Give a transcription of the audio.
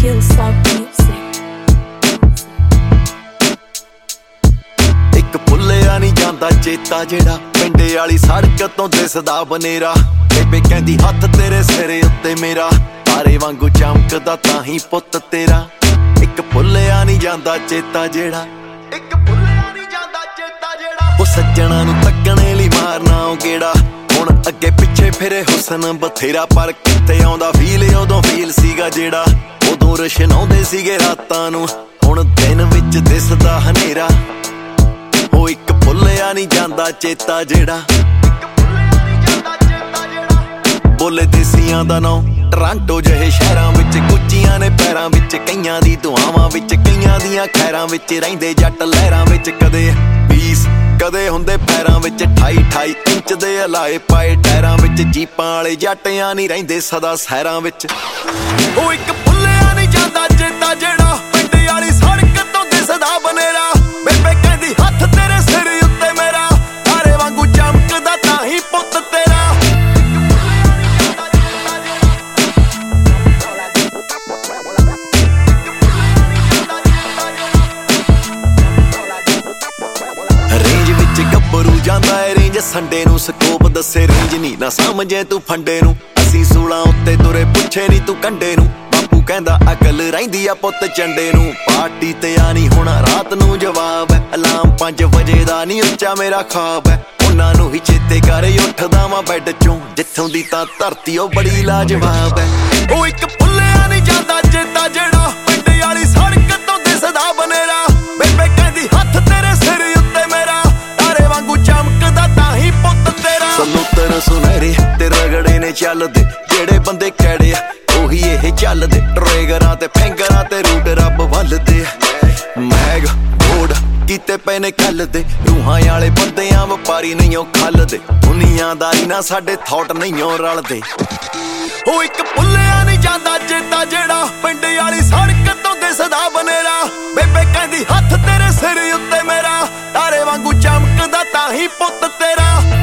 Hillsong Music। ਇੱਕ ਭੁੱਲਿਆ ਨਹੀਂ ਜਾਂਦਾ ਚੇਤਾ ਜਿਹੜਾ ਪਿੰਡੇ ਵਾਲੀ ਸੜਕ ਤੋਂ ਦਿਸਦਾ ਬਨੇਰਾ। ਬੇਬੇ ਕਹਿੰਦੀ ਹੱਥ ਤੇਰੇ ਸਿਰ ਉੱਤੇ ਮੇਰਾ, ਤਾਰੇ ਵਾਂਗੂ ਚਮਕਦਾ ਤਾਂ ਹੀ ਪੁੱਤ ਤੇਰਾ। ਇੱਕ ਭੁੱਲਿਆ ਨਹੀਂ ਜਾਂਦਾ ਚੇਤਾ ਜਿਹੜਾ, ਇੱਕ ਭੁੱਲਿਆ ਨਹੀਂ ਜਾਂਦਾ ਚੇਤਾ ਜਿਹੜਾ। ਉਹ ਸੱਜਣਾ ਨੂੰ ਤੱਕਣੇ ਲਈ ਮਾਰਨਾ ਉਹ ਗੇੜਾ, ਹੁਣ ਅੱਗੇ ਪਿੱਛੇ ਫਿਰੇ ਹੁਸਨ ਬਥੇਰਾ। ਪਰ ਕਿੱਥੇ ਆਉਂਦਾ ਫੀਲ, ਉਦੋਂ ਫੀਲ ਸੀਗਾ ਜਿਹੜਾ। ਉਦੋਂ ਰਸ਼ਨਾਉਂਦੇ ਸੀਗੇ ਰਾਤਾਂ ਨੂੰ, ਹੁਣ ਦਿਨ ਵਿੱਚ ਦਿਸਦਾ ਹਨੇਰਾ। ਉਹ ਇੱਕ ਭੁੱਲਿਆ ਨਹੀਂ ਜਾਂਦਾ ਚੇਤਾ ਜਿਹੜਾ, ਬੋਲੇ ਦੇਸੀਆਂ ਦਾ ਨਾਂ ਟਰਾਂਟੋ ਜਿਹੇ ਸ਼ਹਿਰਾਂ ਵਿੱਚ, ਗੁੱਚੀਆਂ ਨੇ ਪੈਰਾਂ ਵਿੱਚ, ਕਈਆਂ ਦੀ ਦੁਆਵਾਂ ਵਿੱਚ, ਕਈਆਂ ਦੀਆਂ ਖੈਰਾਂ ਵਿੱਚ। ਰਹਿੰਦੇ ਜੱਟ ਲਹਿਰਾਂ ਵਿੱਚ, ਕਦੇ 20 ਕਦੇ ਹੁੰਦੇ ਪੈਰਾਂ ਵਿੱਚ 28 ਇੰਚ ਦੇ ਹਲਾਏ ਪਾਏ ਟਾਇਰਾਂ ਵਿੱਚ। ਜੀਪਾਂ ਵਾਲੇ ਜੱਟਿਆਂ ਨਹੀਂ ਰਹਿੰਦੇ ਸਦਾ ਸਹਿਰਾਂ ਵਿੱਚ। ਉਹ ਇੱਕ ਭੁੱਲਿਆ ਨਹੀਂ ਜਾਂਦਾ ਚੇਤਾ ਜਿਹੜਾ ਪਿੰਡ ਵਾਲੀ ਸੜਕ ਤੋਂ ਦਿਸਦਾ ਬਨੇਰਾ। ਬੇਬੇ ਕਹਿੰਦੀ ਹੱਥ ਤੇਰੇ ਸਿਰ ਉੱਤੇ ਮੇਰਾ, ਤਾਰੇ ਵਾਂਗੂ ਚਮਕਦਾ ਤਾਂ ਹੀ ਪੁੱਤ ਤੇਰਾ। ਰੇਂਜ ਵਿੱਚ ਗੱਭਰੂ ਜਾਂਦਾ ਏ ਰੇਂਜ ਸੰਡੇ ਨੂੰ, ਸਕੋਪ ਦੱਸੇ ਰੇਂਜ ਨਹੀਂ ਨਾ ਸਮਝੇ ਤੂੰ ਫੰਡੇ ਨੂੰ। ਅਸੀਂ 16 ਉੱਤੇ ਤੁਰੇ ਪੁੱਛੇ ਨਹੀਂ ਤੂੰ ਕੰਡੇ ਨੂੰ, ਬਾਪੂ ਕਹਿੰਦਾ ਅਕਲ ਰਹਿੰਦੀ ਆ ਪੁੱਤ ਚੰਡੇ ਨੂੰ। ਪਾਰਟੀ ਤੇ ਆਣੀ ਹੁਣ ਰਾਤ ਨੂੰ ਜਵਾਬ ਹੈ, ਅਲਾਰਮ 5 ਵਜੇ ਦਾ ਨਹੀਂ ਉੱਚਾ ਮੇਰਾ ਖਾਬ ਹੈ। ਉਹਨਾਂ ਨੂੰ ਹੀ ਚੇਤੇ ਕਰੇ ਉੱਠਦਾ ਵਾਂ ਬੈੱਡ ਚੋਂ, ਜਿੱਥੋਂ ਦੀ ਤਾਂ ਧਰਤੀ ਉਹ ਬੜੀ ਲਾਜਵਾਬ ਹੈ। ਉਹ ਇੱਕ ਭੁੱਲਿਆ ਨਹੀਂ ਜਾਂਦਾ ਚੇਤਾ ਜਿਹੜਾ ਪਿੰਡ ਵਾਲੀ ਸੜਕ ਤੋਂ ਦਿਸਦਾ ਬਨੇਰਾ। ਬੇਬੇ ਕਹਿੰਦੀ ਹੱਥ ਤੇਰੇ ਸਿਰ ਉੱਤੇ ਮੇਰਾ, ਤਾਰੇ ਵਾਂਗੂ ਚਮਕਦਾ ਤਾਂ ਹੀ ਪੁੱਤ ਤੇਰਾ। ਸਲੂਤਰ ਸੁਨਹਿਰੇ ਤੇ ਰਗੜੇ ਨੇ ਚੱਲਦੇ, ਜਿਹੜੇ ਬੰਦੇ ਕੈੜੇ ਆ ਉਹੀ ਇਹ ਚੱਲਦੇ। ਟਰੇਗਰਾਂ ਤੇ ਫਿੰਗਰਾਂ ਤੇ ਰੂਟ ਰੱਬ ਵੱਲਦੇ, ਮੈਗ ਢੋੜ ਕੀਤੇ ਪਏ ਨੇ ਕੱਲ ਦੇ। ਰੂਹਾਂ ਵਾਲੇ ਬੰਦਿਆਂ ਵਪਾਰੀ ਨਹੀਂ ਉਹ ਖੱਲਦੇ, ਦੁਨੀਆਦਾਰੀ ਨਾਲ ਸਾਡੇ ਥੌਟ ਨਹੀਂ ਉਹ ਰਲਦੇ। ਉਹ ਇੱਕ ਭੁੱਲਿਆ ਨਹੀਂ ਜਾਂਦਾ ਚੇਤਾ ਜਿਹੜਾ ਪਿੰਡ ਵਾਲੀ ਸੜਕ ਤੋਂ ਦਿਸਦਾ ਬਨੇਰਾ। ਬੇਬੇ ਕਹਿੰਦੀ ਹੱਥ ਤੇਰੇ ਸਿਰ ਉੱਤੇ ਮੇਰਾ, ਤਾਰੇ ਵਾਂਗੂ ਚਮਕਦਾ ਤਾਂ ਹੀ ਪੁੱਤ ਤੇਰਾ।